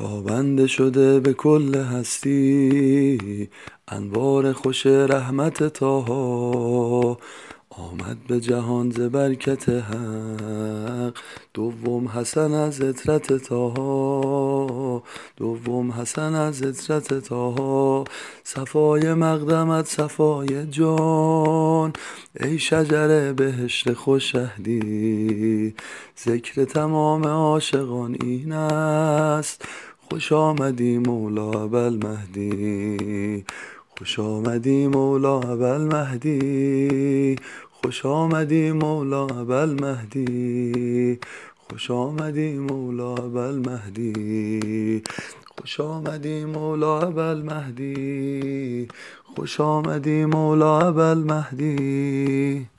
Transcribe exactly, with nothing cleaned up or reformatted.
تابنده شده به کل هستی، انوار خوش رحمت طاها. آمد به جهان ز برکت حق، دوم حسن از اطرت طاها. دوم حسن از اطرت طاها. صفای مقدمت صفای جان، ای شجر بهشت خوش عهدی. ذکر تمام عاشقان این است، خوش آمدی مولا ابوالمهدی. خوش آمدی مولا ابوالمهدی. خوش آمدی مولا ابوالمهدی. خوش آمدی مولا ابوالمهدی. خوش آمدی مولا ابوالمهدی. خوش آمدی مولا ابوالمهدی.